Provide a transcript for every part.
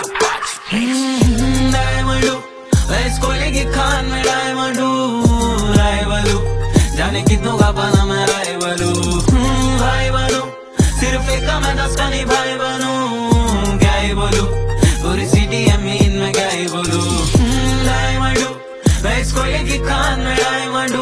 डायमंडू इस कोयले की खान में डायमंडू राइवलू जाने कितनों का बना मैं राइवलू भाई बनू सिर्फ एक का मैं 10 का नहीं भाई बनू क्या ही बोलू पूरी सिटी अमीन में क्या ही बोलू डायमंडू इस कोयले की खान में डायमंडू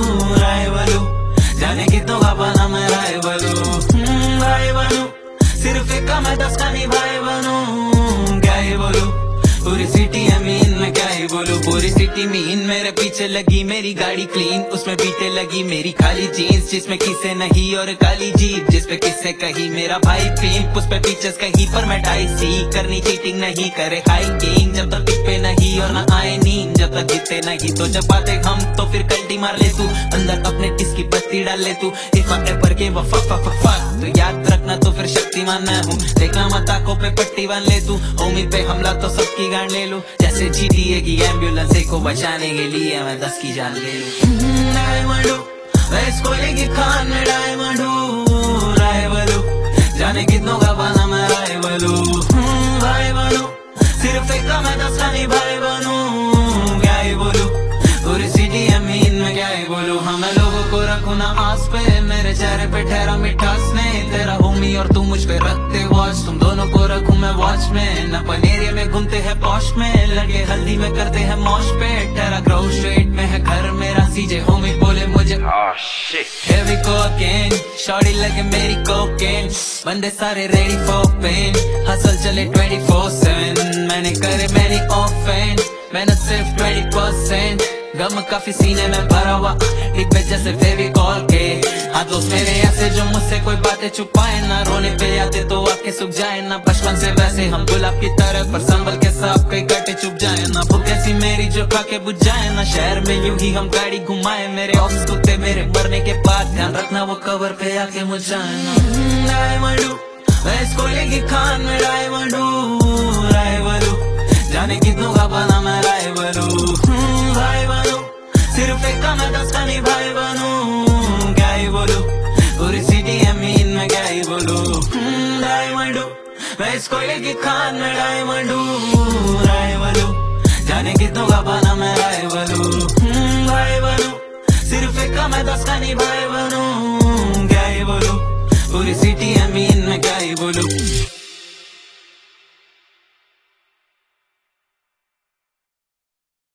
राइवलू जाने कितनों का बना मैं राइवलू भाई बनू सिर्फ एक का मैं 10 का नहीं भाई बनू क्या ही बोलू पूरी सिटी अमीन में क्या ही बोलू पूरी सिटी मीन मेरे पीछे लगी मेरी गाड़ी क्लीन उसमें बीते लगी मेरी खाली जीन्स जिसमें किसे नहीं और काली जीप जिसपे किससे कही मेरा भाई पिंप उस पे पीछेस कहीं पर मैं ढाई सी करनी चीटिंग नहीं करे हाइकिंग जब तक टिक पे नहीं और ना आए नींद जब तक जीते नहीं तो जब बातें हम तो फिर कल्टी मार ले तू अंदर अपने टिस की बत्ती डाल ले तू if I ever give a fuck तो याद रखना तो फिर शक्तिमान मैं हूँ देखना मत आंखों पे पट्टी बांध ले तू होमी पे हमला तो सबकी गांड ले लूं जैसे GTA की एम्बुलेंस को बचाने के लिए मैं 10 की जान ले लूं डायमंडू इस कोयले की खान में डायमंडू राइवलू जाने कितनों का बना मैं राइवलू भाई बनू सिर्फ एक का मैं 10 का नहीं भाई बनू क्या ही बोलू पूरी सिटी अमीन में क्या ही बोलू हाँ मैं लोगों को रखूं ना आस पे मेरे चेहरे पे ठहरा मिठास नहीं तेरा होमी और तू मुझ पे रखते वॉच तुम दोनों को रखूं मैं वॉच में अपन एरिया में घूमते हैं पॉश में लगे हल्दी में करते हैं मौज पे ठहरा ग्राउंड स्ट्रीट में है घर मेरा सीजे होमी बोले मुझे हेवी कोकेन शॉर्टी लगे मेरी कोकेन बंदे सारे रेडी फॉर पेन हसल चले 24/7 मैंने करे मैंने ऑफेंड मेहनत सिर्फ 20% गम काफी सीने में भरा हुआ डिब्बे जैसे फेविकॉल के हाँ दोस्त मेरे ऐसे जो मुझसे कोई बातें छुपाए ना रोने पे आते तो आके सूख जाए ना बचपन से वैसे हम गुलाब की तरह पर संभल के साफ कई काटे चुप जाए ना भूख ऐसी मेरी जो खा के बुझ जाए ना शहर में यूं ही हम गाड़ी घुमाए मेरे ऑफिस कुत्ते मेरे मरने के बाद ध्यान रखना वो कवर पे आके मुझ जाए ना डायमंडू इस कोयले की खान में डायमंडू राइवलू जाने कितनों का बना मैं राइवलू भाई बनू सिर्फ एक का मैं 10 का नहीं भाई बनू क्या ही बोलू पूरी सिटी अमीन में क्या ही बोलू डायमंडू इस कोयले की खान में डायमंडू राइवलू जाने कितनों का बना मैं राइवलू भाई बनू सिर्फ एक का मैं 10 का नहीं भाई बनू क्या ही बोलू पूरी सिटी अमीन